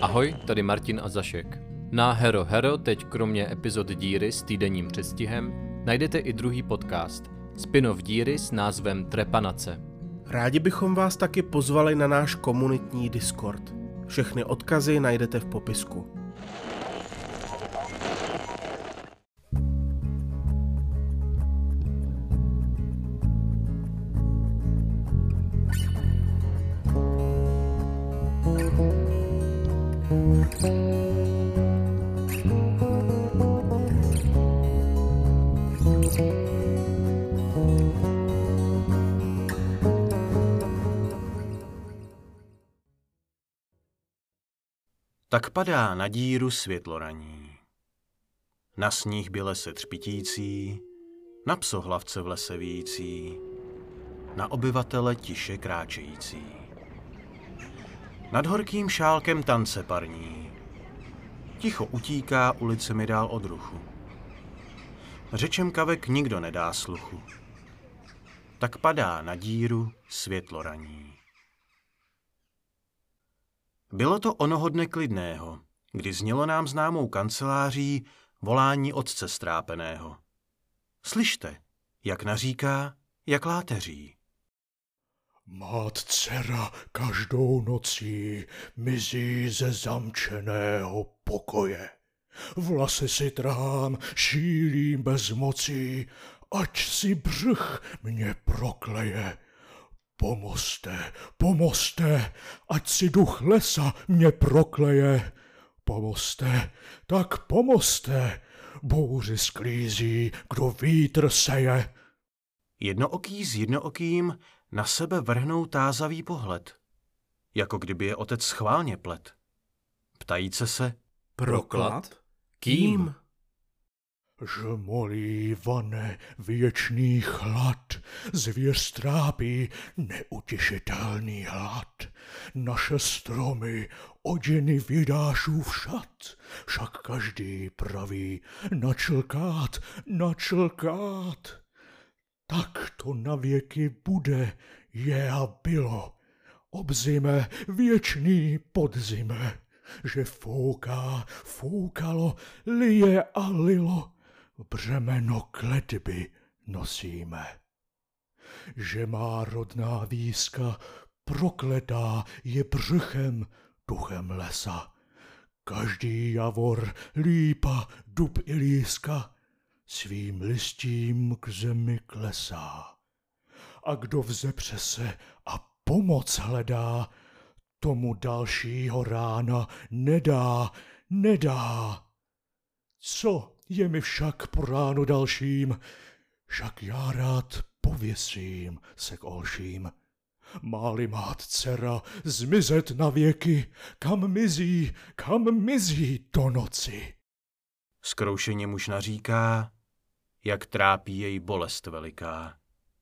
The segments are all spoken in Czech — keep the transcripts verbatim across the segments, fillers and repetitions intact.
Ahoj, tady Martin a Zašek. Na Hero Hero teď kromě epizod Díry s týdenním předstihem najdete i druhý podcast, spin-off Díry s názvem Trepanace. Rádi bychom vás taky pozvali na náš komunitní Discord. Všechny odkazy najdete v popisku. Tak padá na díru světlo raní. Na sníh běle se třpitící, na psohlavce v lese vící, na obyvatele tiše kráčející. Nad horkým šálkem tance parní, ticho utíká ulicemi dál od ruchu. Řečem kavek nikdo nedá sluchu. Tak padá na díru světlo raní. Bylo to onoho dne klidného, kdy znělo nám známou kanceláří volání otce strápeného. Slyšte, jak naříká, jak láteří. Má dcera každou nocí mizí ze zamčeného pokoje. Vlasy si trhám, šílím bez mocí, ať si břh mě prokleje. Pomozte, pomozte, ať si duch lesa mě prokleje. Pomozte, tak pomozte, bouři sklízí, kdo vítr seje. Jednooký s jednookým na sebe vrhnou tázavý pohled, jako kdyby je otec schválně plet. Ptajíce se, Proklad? Kým? Žmolí vane věčný chlad, zvěř trápí neutěšitelný hlad. Naše stromy oděny vydášův šat, však každý praví načlkát, načlkát. Tak to navěky bude, je a bylo, obzime věčný podzime, že fouká, foukalo, lije a lilo, břemeno kletby nosíme. Že má rodná výska prokletá je břichem, duchem lesa. Každý javor, lípa, dub i líska svým listím k zemi klesá. A kdo vzepře se a pomoc hledá, tomu dalšího rána nedá, nedá. Co je mi však po ránu dalším, však já rád pověsím se k olším. Má-li má dcera zmizet na věky, kam mizí, kam mizí do noci. Zkroušeně muž naříká, jak trápí jej bolest veliká.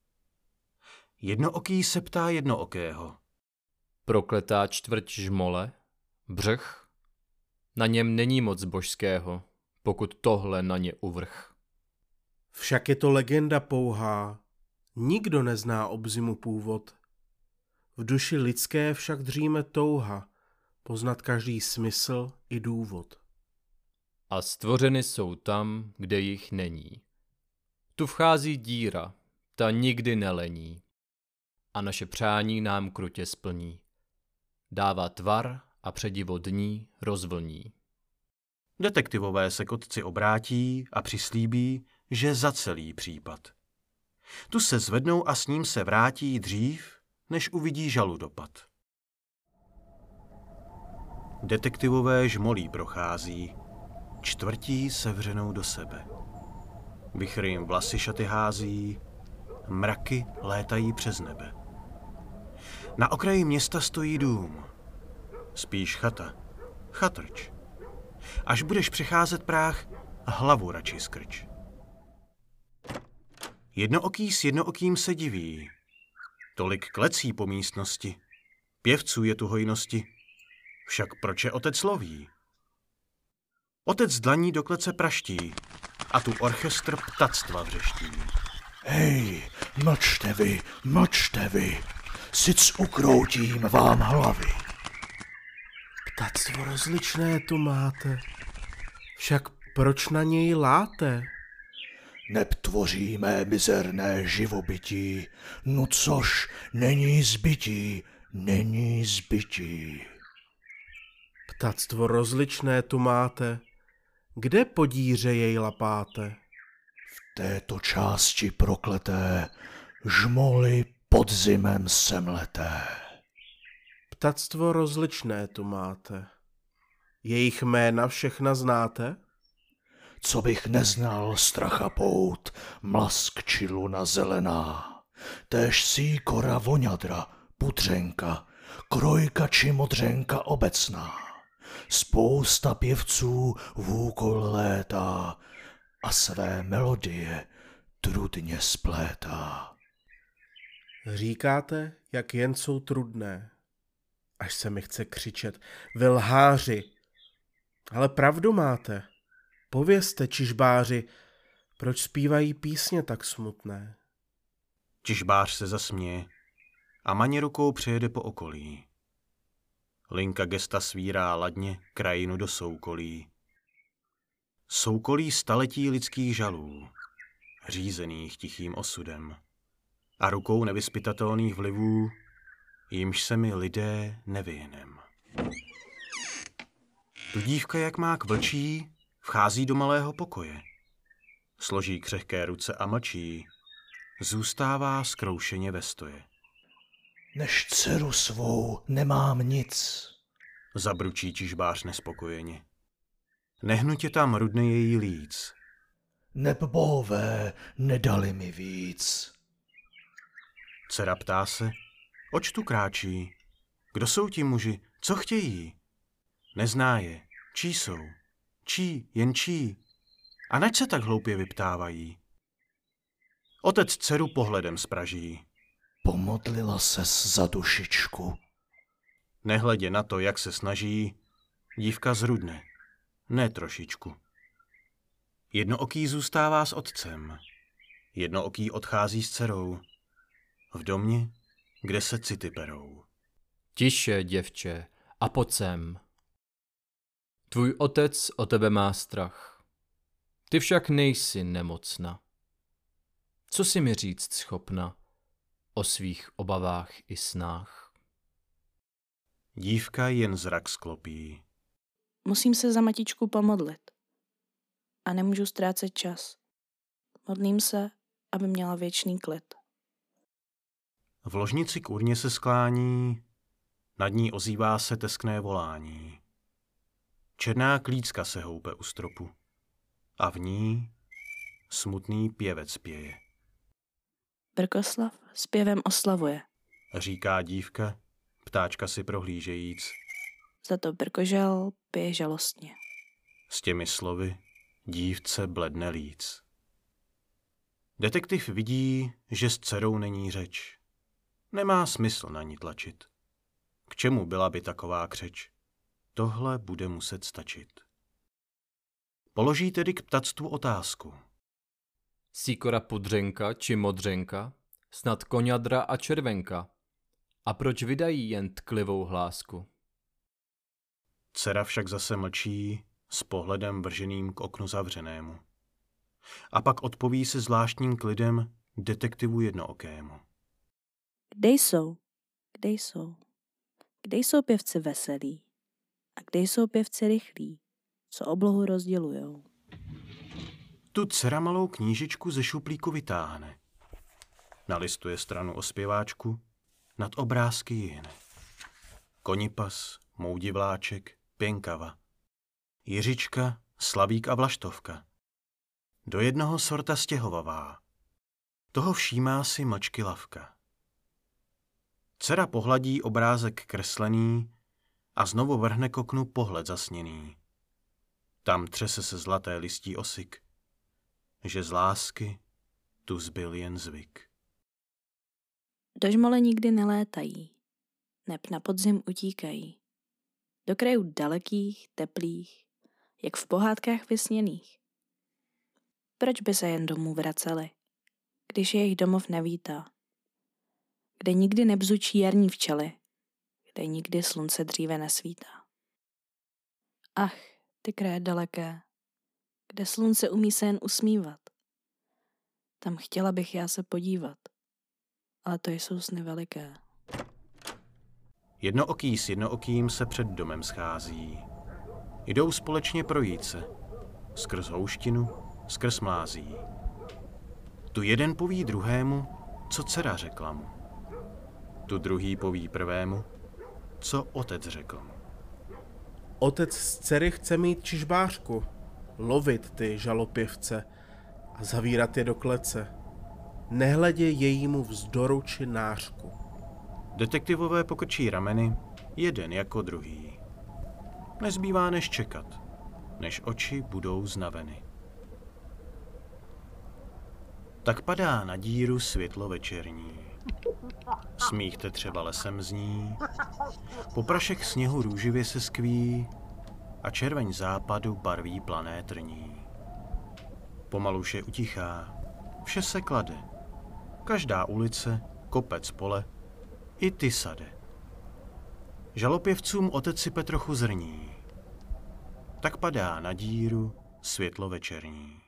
Jednooký se ptá jednookého. Prokletá čtvrť žmole, břeh, na něm není moc božského, pokud tohle na ně uvrch. Však je to legenda pouhá, nikdo nezná obzimu původ. V duši lidské však dříme touha, poznat každý smysl i důvod. A stvořeny jsou tam, kde jich není. Tu vchází díra, ta nikdy nelení. A naše přání nám krutě splní. Dává tvar a předivo dní rozvlní. Detektivové se k otci obrátí a přislíbí, že za celý případ. Tu se zvednou a s ním se vrátí dřív, než uvidí žaludopad. Detektivové žmolí prochází, čtvrtí sevřenou do sebe. Vichr jim vlasy šaty hází, mraky létají přes nebe. Na okraji města stojí dům, spíš chata, chatrč. Až budeš přecházet práh, hlavu radši skrč. Jednooký s jednookým se diví. Tolik klecí po místnosti, pěvců je tu hojnosti, však proč je otec loví? Otec dlaní do klece praští a tu orchestr ptactva vřeští. Hej, mlčte vy, mlčte vy, sic ukroutím vám hlavy. Ptactvo rozličné tu máte, však proč na něj láte? Neb tvoříme mizerné živobytí, no což není zbytí, není zbytí. Ptactvo rozličné tu máte, kde po díře jej lapáte? V této části prokleté žmoly podzimem semleté. Ptactvo rozličné tu máte, jejich jména všechna znáte? Co bych neznal stracha pout, mlask či luna zelená, též síkora voňadra, putřenka, krojka či modřenka obecná. Spousta pěvců v úkol létá a své melodie trudně splétá. Říkáte, jak jen jsou trudné. Až se mi chce křičet, vy lháři. Ale pravdu máte. Povězte, čižbáři, proč zpívají písně tak smutné. Čižbář se zasměje a maně rukou přejede po okolí. Linka gesta svírá ladně krajinu do soukolí. Soukolí staletí lidských žalů, řízených tichým osudem a rukou nevyzpytatelných vlivů, jimž se mi lidé nevyhnem. Tu dívka, jak má k vlčí, vchází do malého pokoje. Složí křehké ruce a mlčí, zůstává zkroušeně ve stoje. Než dceru svou nemám nic, Zabručí čižbář nespokojeně. Nehnutě tam rudne její líc. neb bohové nedali mi víc. Dcera ptá se, oč tu kráčí? Kdo jsou ti muži? Co chtějí? Nezná je. Čí jsou? Čí, jen čí? A nač se tak hloupě vyptávají? Otec dceru pohledem spraží. Pomodlila ses za dušičku. Nehledě na to, jak se snaží, dívka zrudne. Ne trošičku. Jednooký zůstává s otcem. Jednooký odchází s dcerou. V domě, kde se city perou. Tiše, děvče, a pojď sem. Tvůj otec o tebe má strach. Ty však nejsi nemocna. Co si mi říct schopna o svých obavách i snách? Dívka jen zrak sklopí. Musím se za matičku pomodlit. A nemůžu ztrácet čas. Modlím se, aby měla věčný klid. V ložnici k urně se sklání, nad ní ozývá se teskné volání. Černá klícka se houpe u stropu a v ní smutný pěvec pěje. Brkoslav zpěvem oslavuje. Říká dívka, ptáčka si prohlížejíc. Za to Brkožel pije žalostně. S těmi slovy dívce bledne líc. Detektiv vidí, že s dcerou není řeč. Nemá smysl na ní tlačit. K čemu byla by taková křeč? Tohle bude muset stačit. Položí tedy k ptactvu otázku. Síkora pudřenka či modřenka, snad koňadra a červenka. A proč vydají jen tklivou hlásku? Dcera však zase mlčí s pohledem vrženým k oknu zavřenému. A pak odpoví se zvláštním klidem detektivu jednookému. Kde jsou? Kde jsou? Kde jsou pěvci veselí? A kde jsou pěvci rychlí, co oblohu rozdělujou? Tu dcera malou knížičku ze šuplíku vytáhne. Nalistuje stranu o zpěváčku, nad obrázky jihne. Konipas, moudivláček, pěnkava. Jiřička, slavík a vlaštovka. Do jednoho sorta stěhovavá. Toho všímá si mlčky lavka. Dcera pohladí obrázek kreslený a znovu vrhne k oknu pohled zasněný. Tam třese se zlaté listí osyk, že z lásky tu zbyl jen zvyk. Do žmole nikdy nelétají, neb na podzim utíkají. Do krajů dalekých, teplých, jak v pohádkách vysněných. Proč by se jen domů vraceli, když jejich domov nevítá? Kde nikdy nebzučí jarní včely, kde nikdy slunce dříve nesvítá. Ach, ty kraje daleké, kde slunce umí se jen usmívat. Tam chtěla bych já se podívat, ale to jsou sny veliké. Jednooký s jednookým se před domem schází. Jdou společně projít se. Skrz houštinu, skrz mlází. Tu jeden poví druhému, co dcera řekla mu. Tu druhý poví prvému, co otec řekl mu. Otec z dcery chce mít čižbářku, lovit ty žalopěvce a zavírat je do klece. Nehledě jejímu vzdoru či nářku. Detektivové pokrčí rameny, jeden jako druhý. Nezbývá než čekat, než oči budou znaveny. Tak padá na díru světlo večerní. Smích tetřeva lesem zní, poprašek sněhu růživě se skví a červeň západu barví plané trní. Pomalu vše utichá, vše se klade. Každá ulice, kopec pole, i ty sade. Žalopěvcům otec sype trochu zrní. Tak padá na díru světlo večerní.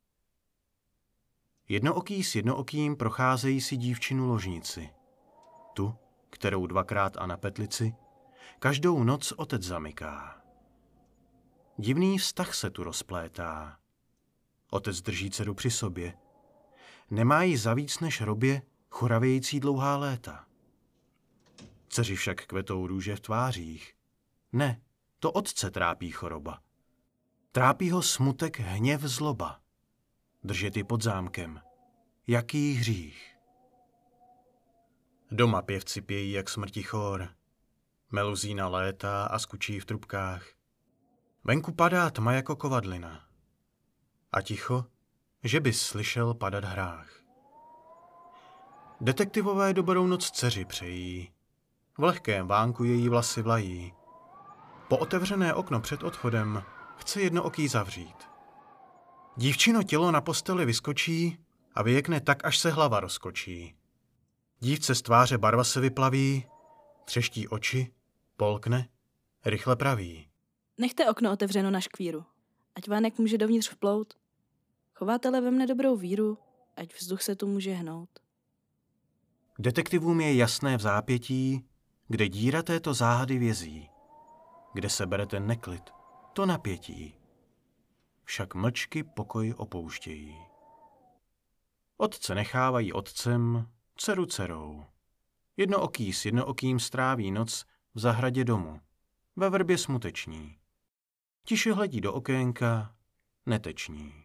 Jednooký s jednookým procházejí si dívčinu ložnici. Tu, kterou dvakrát a na petlici, každou noc otec zamyká. Divný vztah se tu rozplétá. Otec drží dceru při sobě. Nemá jí za víc než robě choravějící dlouhá léta. Dceři však kvetou růže v tvářích. Ne, to otce trápí choroba. Trápí ho smutek, hněv, zloba. Držet ji pod zámkem. Jaký hřích. Doma pěvci pějí jak smrti chór. Meluzína létá a skučí v trubkách. Venku padá tma jako kovadlina. A ticho, že bys slyšel padat hrách. Detektivové dobrou noc dceři přejí. V lehkém vánku její vlasy vlají. Po otevřené okno před odchodem chce jednooký zavřít. Dívčino tělo na posteli vyskočí a vyjekne tak, až se hlava rozkočí. Dívce z tváře barva se vyplaví, třeští oči, polkne, rychle praví. Nechte okno otevřeno na škvíru, ať vánek může dovnitř vplout. Chovatele ve mne dobrou víru, ať vzduch se tu může hnout. Detektivům je jasné v zápětí, kde díra této záhady vězí, kde se bere ten neklid, to napětí. Však mlčky pokoj opouštějí. Otce nechávají otcem, dceru dcerou. Jednooký s jednookým stráví noc v zahradě domu, ve vrbě smuteční. Tiše hledí do okénka, neteční.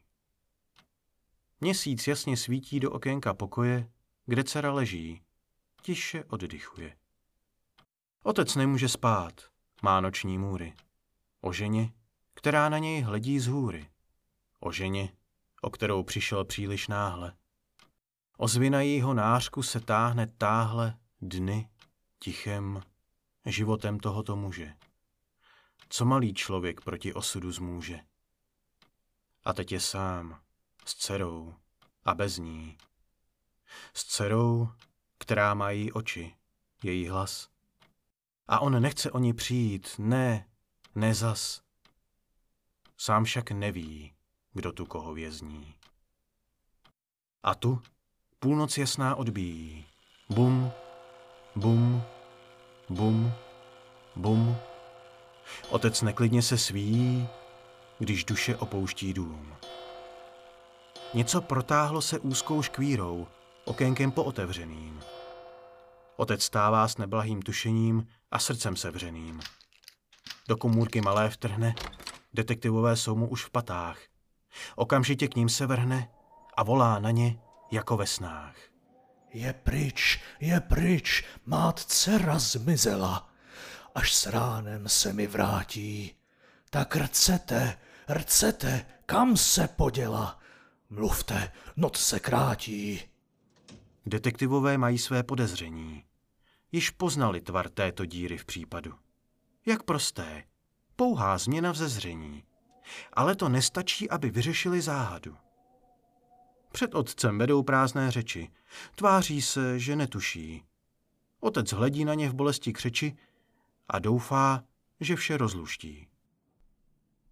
Měsíc jasně svítí do okénka pokoje, kde dcera leží, tiše oddychuje. Otec nemůže spát, má noční můry. O ženě, která na něj hledí z hůry. O ženě, o kterou přišel příliš náhle. Ozvěna jejího nářku se táhne táhle dny, tichem, životem tohoto muže. Co malý člověk proti osudu zmůže. A teď je sám, s dcerou a bez ní. S dcerou, která má její oči, její hlas. A on nechce o ní přijít, ne, ne zas. Sám však neví, kdo tu koho vězní. A tu půlnoc jasná odbíjí. Bum, bum, bum, bum. Otec neklidně se svíjí, když duše opouští dům. Něco protáhlo se úzkou škvírou, okénkem pootevřeným. Otec stává s neblahým tušením a srdcem sevřeným. Do komůrky malé vtrhne, detektivové jsou mu už v patách. Okamžitě k ním se vrhne a volá na ně jako ve snách. Je pryč, je pryč, má dcera zmizela. Až s ránem se mi vrátí. Tak rcete, rcete, kam se poděla? Mluvte, noc se krátí. Detektivové mají své podezření. Již poznali tvar této díry v případu. Jak prosté, pouhá změna vzezření. Ale to nestačí, aby vyřešili záhadu. Před otcem vedou prázdné řeči. Tváří se, že netuší. Otec hledí na ně v bolesti křeči a doufá, že vše rozluští.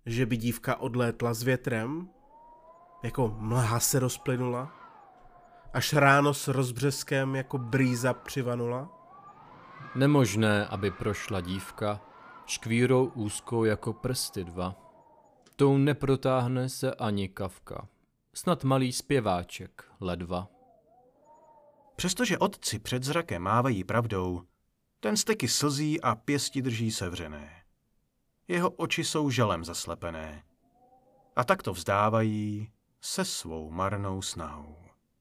Že by dívka odlétla s větrem? Jako mlha se rozplynula? Až ráno s rozbřeskem jako brýza přivanula? Nemožné, aby prošla dívka škvírou úzkou jako prsty dva. Tou neprotáhne se ani kavka. Snad malý zpěváček ledva. Přestože otci před zrakem mávají pravdou, ten steky slzí a pěsti drží sevřené. Jeho oči jsou žalem zaslepené. A tak to vzdávají se svou marnou snahou.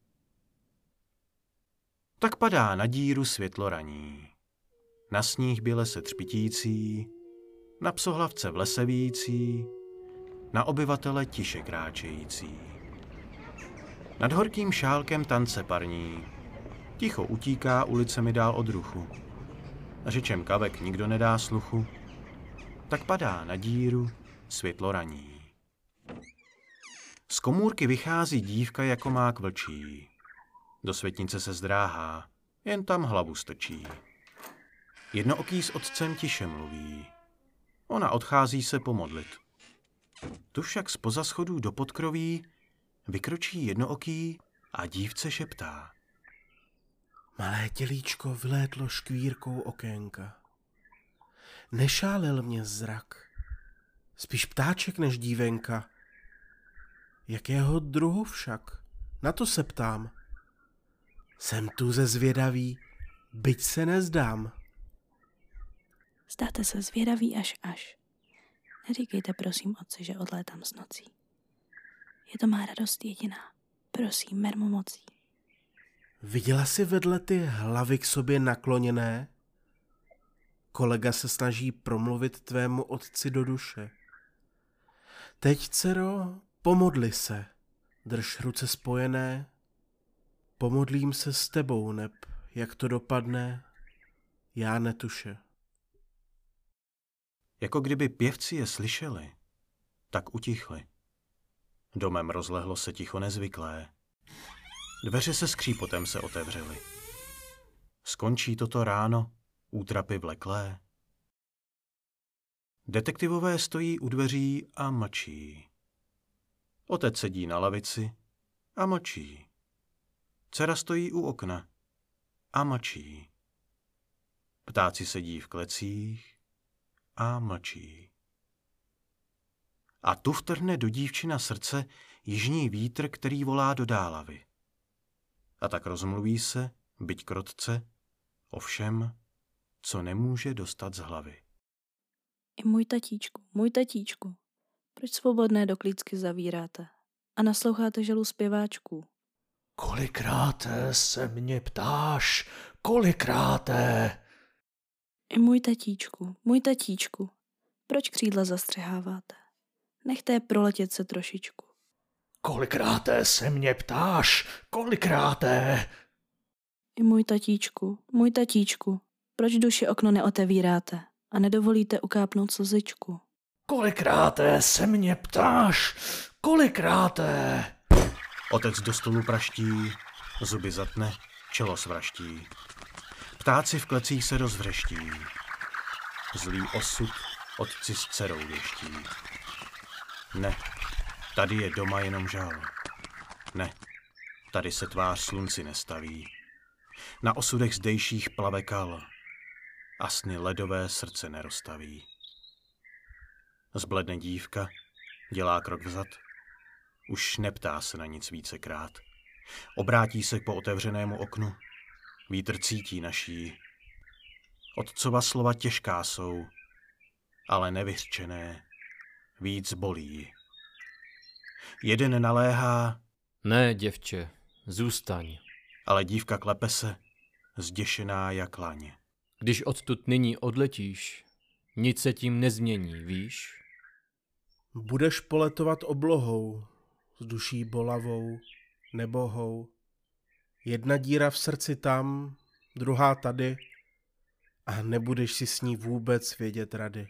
Tak padá na díru světlo raní. Na sníh běle se třpitící, na psohlavce v lese vící, na obyvatele tiše kráčející. Nad horkým šálkem tance parní, ticho utíká ulicemi dál od ruchu. Řečem kavek nikdo nedá sluchu, tak padá na díru světlo raní. Z komůrky vychází dívka jako mák vlčí. Do světnice se zdráhá, jen tam hlavu strčí. Jednooký s otcem tiše mluví. Ona odchází se pomodlit. Tu však zpoza schodů do podkroví vykročí jednooký a dívce šeptá. Malé tělíčko vylétlo škvírkou okénka. Nešálil mě zrak, spíš ptáček než dívenka. Jakého druhu však? Na to se ptám. Jsem tu ze zvědavý, byť se nezdám. Zdáte se zvědaví až až. Neříkejte prosím otci, že odlétám z nocí. Je to má radost jediná. Prosím, mermo mocí. Viděla jsi vedle ty hlavy k sobě nakloněné? Kolega se snaží promluvit tvému otci do duše. Teď, dcero, pomodli se, drž ruce spojené. Pomodlím se s tebou, neb, jak to dopadne, já netuše. Jako kdyby pěvci je slyšeli, tak utichli. Domem rozlehlo se ticho nezvyklé. Dveře se skřípotem se otevřely. Skončí toto ráno, útrapy vleklé. Detektivové stojí u dveří a mlčí. Otec sedí na lavici a mlčí. Dcera stojí u okna a mlčí. Ptáci sedí v klecích a mlčí. A tu vtrhne do dívčina srdce jižní vítr, který volá do dálavy. A tak rozmluví se, byť krotce, o všem, co nemůže dostat z hlavy. I můj tatíčku, můj tatíčku, proč svobodné do klícky zavíráte a nasloucháte želu zpěváčků? Kolikráté se mě ptáš, kolikráté? I můj tatíčku, můj tatíčku, proč křídla zastřeháváte? Nechte je proletět se trošičku. Kolikráté se mě ptáš, kolikráté? I můj tatíčku, můj tatíčku, proč duši okno neotevíráte a nedovolíte ukápnout slzičku? Kolikráté se mě ptáš, kolikráté? Otec do stolu praští, zuby zatne, čelo svraští. Ptáci v klecích se rozvřeští. Zlý osud otci s dcerou věští. Ne, tady je doma jenom žal. Ne, tady se tvář slunci nestaví. Na osudech zdejších plave kal a sny ledové srdce neroztaví. Zbledne dívka, dělá krok vzad, už neptá se na nic vícekrát. Obrátí se po otevřenému oknu, vítr cítí naší. Otcova slova těžká jsou, ale nevyřčené, víc bolí. Jeden naléhá, Ne, děvče, zůstaň. ale dívka klepe se, zděšená jak laň. Když odtud nyní odletíš, nic se tím nezmění, víš? Budeš poletovat oblohou, s duší bolavou, nebohou. Jedna díra v srdci tam, druhá tady a nebudeš si s ní vůbec vědět rady.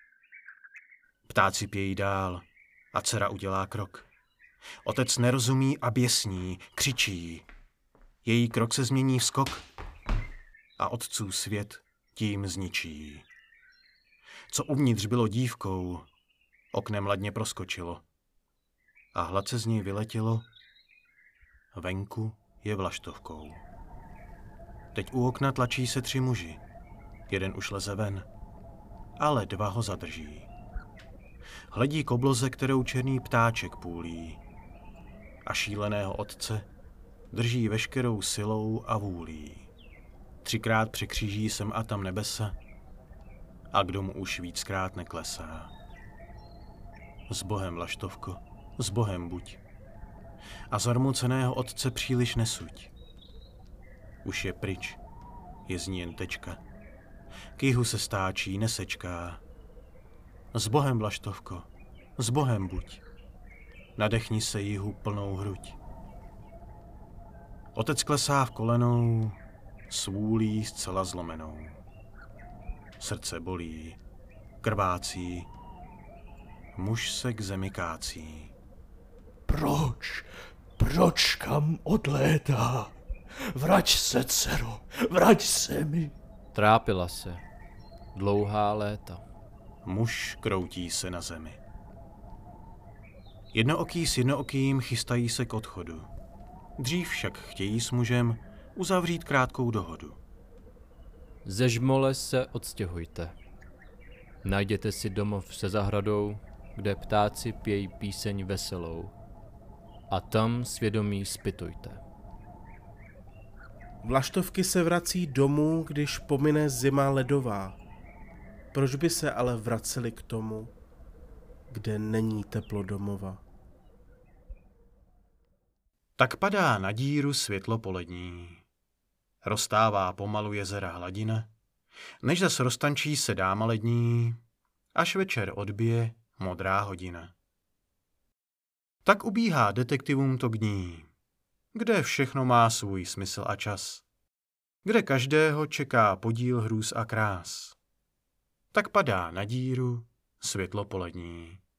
Ptáci pějí dál a dcera udělá krok. Otec nerozumí a běsní, křičí. Její krok se změní v skok a otcův svět tím zničí. Co uvnitř bylo dívkou, Oknem ladně proskočilo a hladce z něj vyletělo. Venku je vlaštovkou. Teď u okna tlačí se tři muži. Jeden už leze ven, ale dva ho zadrží. Hledí k obloze, kterou černý ptáček půlí. A šíleného otce drží veškerou silou a vůlí. Třikrát překříží sem a tam nebesa a k domu už víckrát neklesá. S Bohem, vlaštovko, s Bohem buď. A zarmuceného otce příliš nesuď. Už je pryč, je z ní jen tečka. K jihu se stáčí, nesečká. S Bohem, vlaštovko, s Bohem buď. Nadechni se jihu plnou hruď. Otec klesá v kolenou, s vůlí zcela zlomenou. Srdce bolí, krvácí, muž se k zemi kácí. Proč? Proč kam odlétá? Vrať se, dcero, vrať se mi. Trápila se. Dlouhá léta. Muž kroutí se na zemi. Jednooký s jednookým chystají se k odchodu. Dřív však chtějí s mužem uzavřít krátkou dohodu. Ze žmole se odstěhujte. Najděte si domov se zahradou, kde ptáci pějí píseň veselou. A tam svědomí zpytujte. Vlaštovky se vrací domů, když pomine zima ledová. Proč by se ale vraceli k tomu, kde není teplo domova? Tak padá na díru světlo polední. Roztává pomalu jezera hladina, než zas roztančí se dáma lední, až večer odbije modrá hodina. Tak ubíhá detektivům to dní, kde všechno má svůj smysl a čas, kde každého čeká podíl hrůz a krás. Tak padá na díru světlo polední.